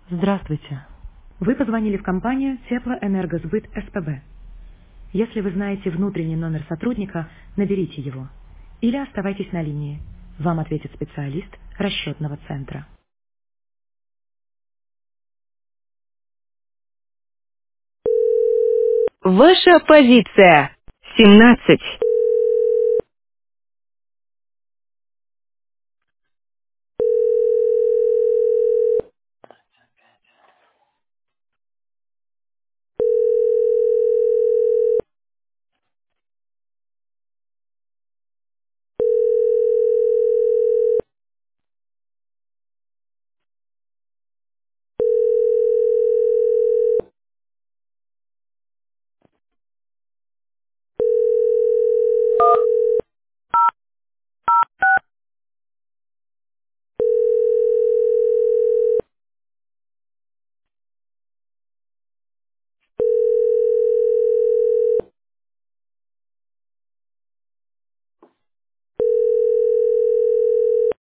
Здравствуйте. Вы позвонили в компанию Теплоэнергосбыт СПБ. Если вы знаете внутренний номер сотрудника, наберите его. Или оставайтесь на линии. Вам ответит специалист расчетного центра. Ваша позиция 17.